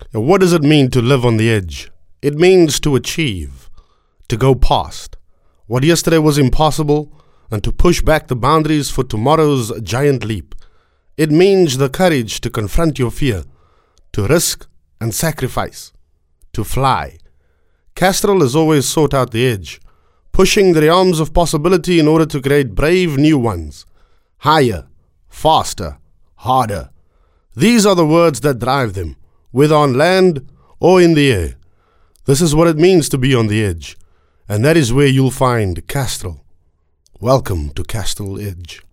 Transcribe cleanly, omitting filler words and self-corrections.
Now, what does it mean to live on the edge? It means to achieve, to go past what yesterday was impossible, and to push back the boundaries for tomorrow's giant leap. It means the courage to confront your fear, to risk and sacrifice, to fly. Castrol has always sought out the edge, pushing the realms of possibility in order to create brave new ones. Higher, faster, harder. These are the words that drive them, whether on land or in the air. This is what it means to be on the edge, and that is where you'll find Castrol. Welcome to Castrol Edge.